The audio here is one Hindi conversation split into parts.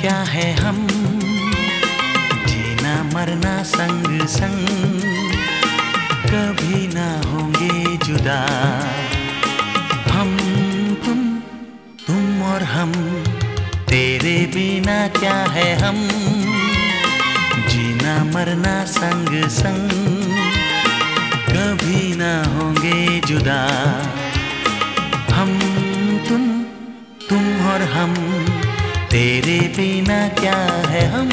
क्या है हम, जीना मरना संग संग, कभी ना होंगे जुदा। हम तुम और हम, तेरे बिना क्या है हम, जीना मरना संग संग, कभी ना होंगे जुदा। हम तुम और हम, तेरे बिना क्या है हम।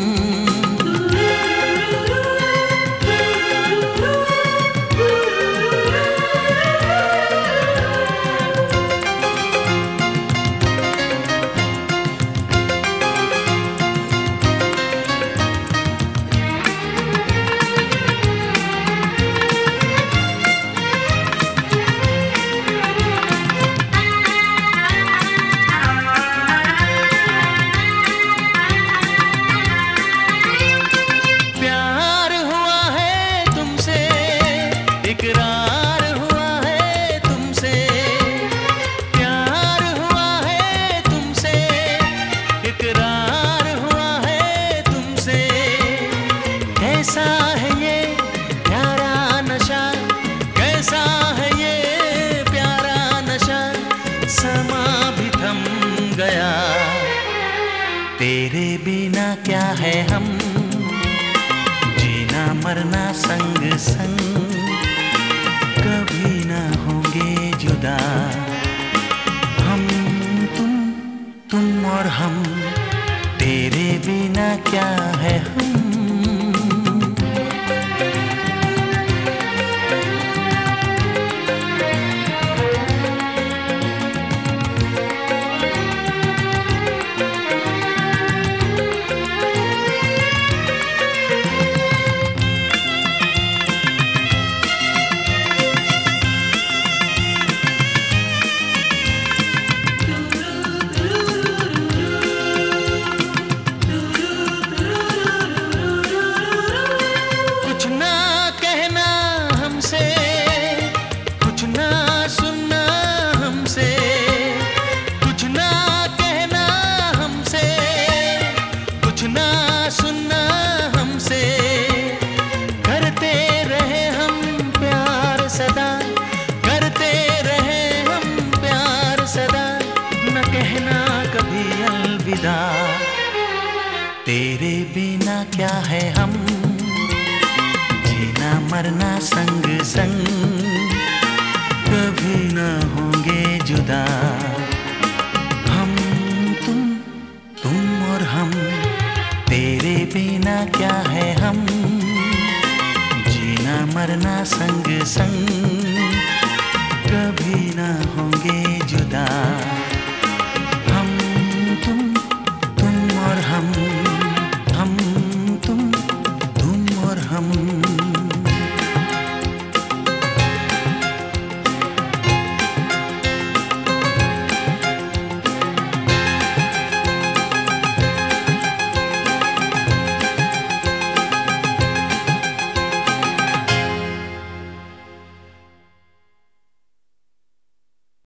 इकरार हुआ है तुमसे, प्यार हुआ है तुमसे, इकरार हुआ है तुमसे। कैसा है ये प्यारा नशा, कैसा है ये प्यारा नशा, समा भी थम गया। तेरे बिना क्या है हम, जीना मरना संग संग, कभी ना होंगे जुदा। हम तुम और हम, तेरे बिना क्या है हम। कुछ ना सुनना हमसे, कुछ ना कहना हमसे, कुछ ना सुनना हमसे। करते रहे हम प्यार सदा, करते रहे हम प्यार सदा, न कहना कभी अलविदा। तेरे बिना क्या है हम, जीना मरना संग संग, कभी ना होंगे जुदा। हम तुम और हम, तेरे बिना क्या है हम, जीना मरना संग संग,